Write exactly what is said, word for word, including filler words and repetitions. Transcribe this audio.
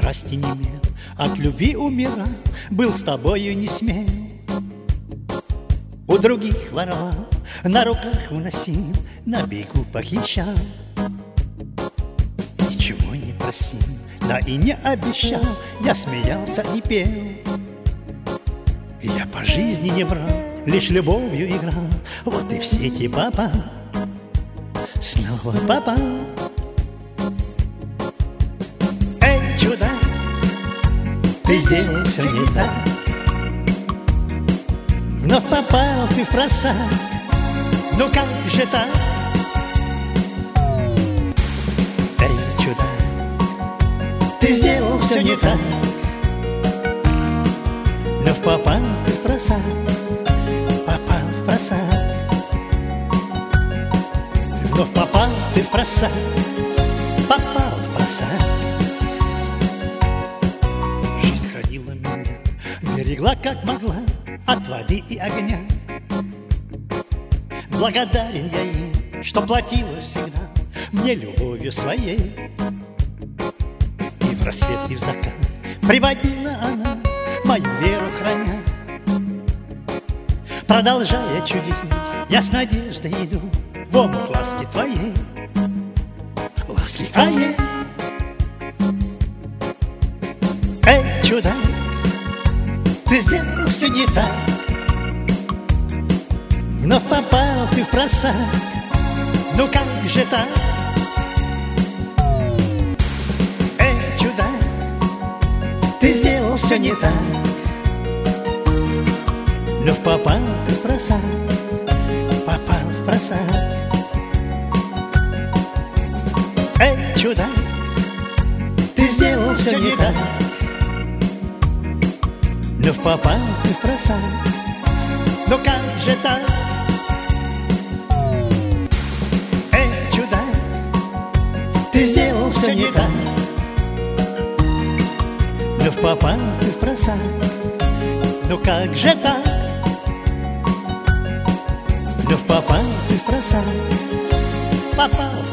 страсти не имел, от любви умирал, был с тобою не смел. У других воровал, на руках уносил, на бегу похищал. Ничего не просил, да и не обещал, я смеялся и пел. Я по жизни не врал, лишь любовью играл, вот и в сети попал, снова попал. Эй, чудак, ты сделал все не так, вновь попал ты в просак, ну как же так? Эй, чудак, ты сделал все не так, вновь попал ты в просак, попал в просак. Вновь попал ты в просак, попал в просак. Жизнь хранила меня, берегла как могла от воды и огня. Благодарен я ей, что платила всегда мне любовью своей. И в рассвет, и в закат приводила она, мою веру храня. Продолжая чудить, я с надеждой иду в омут ласки твоей, ласки твоей. Эй, чудак, ты сделал все не так, вновь попал ты в просак, ну как же так? Эй, чудак, ты сделал все не так, вновь попал ты в просак, попал в просак. Эй, чудак, ты сделал все не так, вновь попал ты в просак, ну как же так? Эй, чудак, ты сделал все не так, вновь попал ты в просак, ну как же так? Вновь попал ты в просак, попал